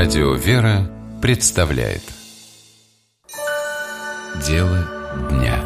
Радио «Вера» представляет Дело дня.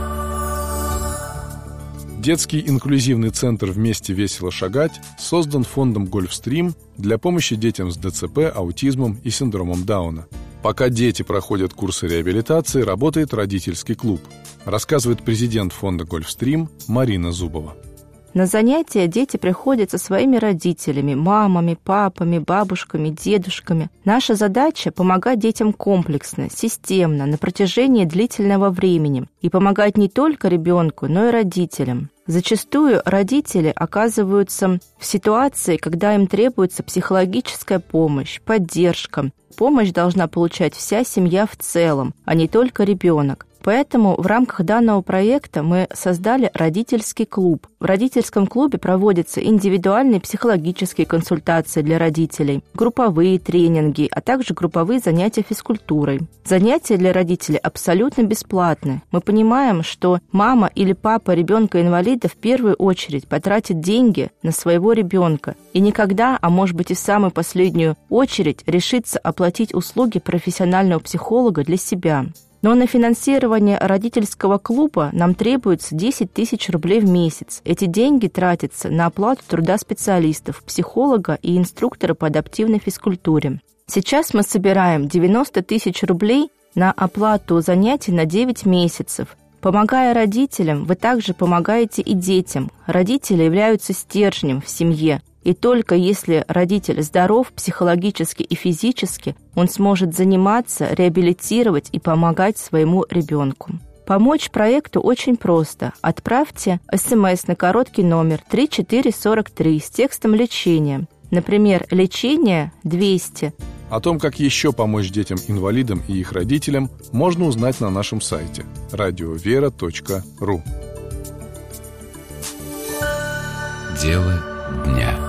Детский инклюзивный центр «Вместе весело шагать» создан фондом «Гольфстрим» для помощи детям с ДЦП, аутизмом и синдромом Дауна. Пока дети проходят курсы реабилитации, работает родительский клуб, рассказывает президент фонда «Гольфстрим» Марина Зубова. На занятия дети приходят со своими родителями, мамами, папами, бабушками, дедушками. Наша задача – помогать детям комплексно, системно, на протяжении длительного времени и помогать не только ребенку, но и родителям. Зачастую родители оказываются в ситуации, когда им требуется психологическая помощь, поддержка. Помощь должна получать вся семья в целом, а не только ребенок. Поэтому в рамках данного проекта мы создали родительский клуб. В родительском клубе проводятся индивидуальные психологические консультации для родителей, групповые тренинги, а также групповые занятия физкультурой. Занятия для родителей абсолютно бесплатны. Мы понимаем, что мама или папа ребенка-инвалида в первую очередь потратит деньги на своего ребенка и никогда, а может быть и в самую последнюю очередь, решится оплатить услуги профессионального психолога для себя. Но на финансирование родительского клуба нам требуется 10 тысяч рублей в месяц. Эти деньги тратятся на оплату труда специалистов, психолога и инструктора по адаптивной физкультуре. Сейчас мы собираем 90 тысяч рублей на оплату занятий на 9 месяцев. Помогая родителям, вы также помогаете и детям. Родители являются стержнем в семье. И только если родитель здоров психологически и физически, он сможет заниматься, реабилитировать и помогать своему ребенку. Помочь проекту очень просто. Отправьте СМС на короткий номер 3443 с текстом «Лечение». Например, «Лечение 200». О том, как еще помочь детям-инвалидам и их родителям, можно узнать на нашем сайте radiovera.ru. Дело дня.